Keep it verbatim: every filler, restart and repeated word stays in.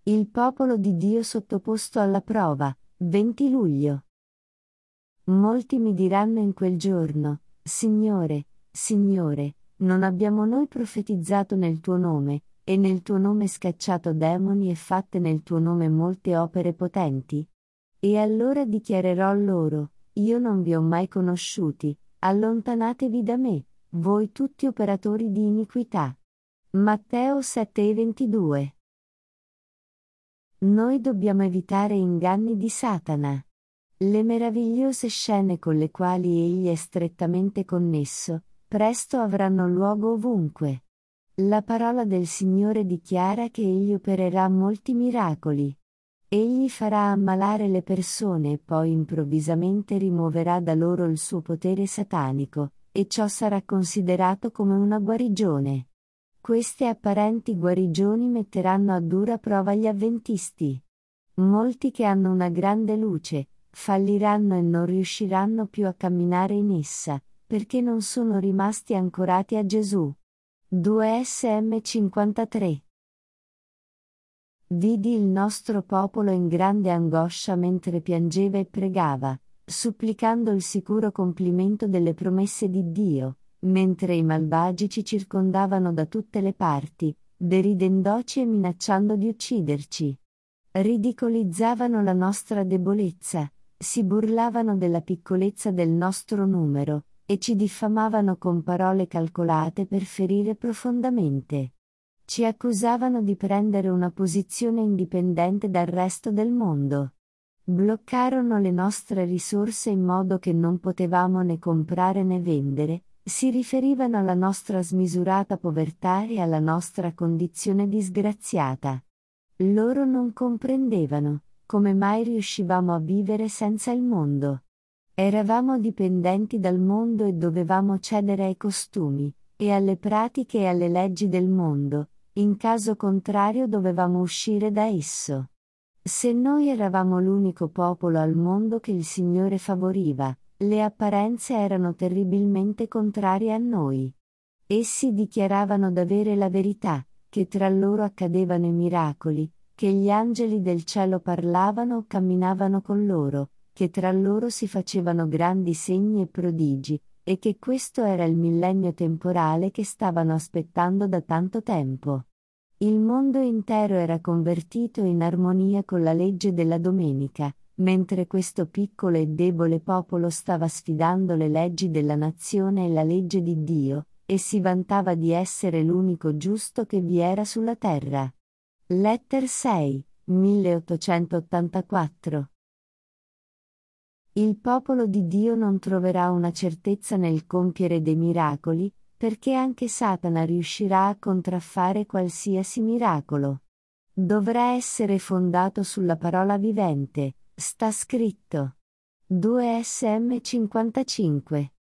Il popolo di Dio sottoposto alla prova, venti luglio. Molti mi diranno in quel giorno: Signore, Signore, non abbiamo noi profetizzato nel tuo nome, e nel tuo nome scacciato demoni e fatte nel tuo nome molte opere potenti? E allora dichiarerò loro: Io non vi ho mai conosciuti, allontanatevi da me, voi tutti operatori di iniquità. Matteo sette e ventidue. Noi dobbiamo evitare inganni di Satana. Le meravigliose scene con le quali egli è strettamente connesso, presto avranno luogo ovunque. La parola del Signore dichiara che egli opererà molti miracoli. Egli farà ammalare le persone e poi improvvisamente rimuoverà da loro il suo potere satanico, e ciò sarà considerato come una guarigione. Queste apparenti guarigioni metteranno a dura prova gli avventisti. Molti che hanno una grande luce, falliranno e non riusciranno più a camminare in essa, perché non sono rimasti ancorati a Gesù. due Sam cinquantatré. Vidi il nostro popolo in grande angoscia mentre piangeva e pregava, supplicando il sicuro compimento delle promesse di Dio, mentre i malvagi ci circondavano da tutte le parti, deridendoci e minacciando di ucciderci. Ridicolizzavano la nostra debolezza, si burlavano della piccolezza del nostro numero, e ci diffamavano con parole calcolate per ferire profondamente. Ci accusavano di prendere una posizione indipendente dal resto del mondo. Bloccarono le nostre risorse in modo che non potevamo né comprare né vendere, si riferivano alla nostra smisurata povertà e alla nostra condizione disgraziata. Loro non comprendevano come mai riuscivamo a vivere senza il mondo. Eravamo dipendenti dal mondo e dovevamo cedere ai costumi, e alle pratiche e alle leggi del mondo, in caso contrario dovevamo uscire da esso. Se noi eravamo l'unico popolo al mondo che il Signore favoriva, le apparenze erano terribilmente contrarie a noi. Essi dichiaravano d'avere la verità, che tra loro accadevano i miracoli, che gli angeli del cielo parlavano o camminavano con loro, che tra loro si facevano grandi segni e prodigi, e che questo era il millennio temporale che stavano aspettando da tanto tempo. Il mondo intero era convertito in armonia con la legge della domenica, mentre questo piccolo e debole popolo stava sfidando le leggi della nazione e la legge di Dio, e si vantava di essere l'unico giusto che vi era sulla terra. Letter sei, milleottocentottantaquattro. Il popolo di Dio non troverà una certezza nel compiere dei miracoli, perché anche Satana riuscirà a contraffare qualsiasi miracolo. Dovrà essere fondato sulla parola vivente, sta scritto. due Sam cinquantacinque.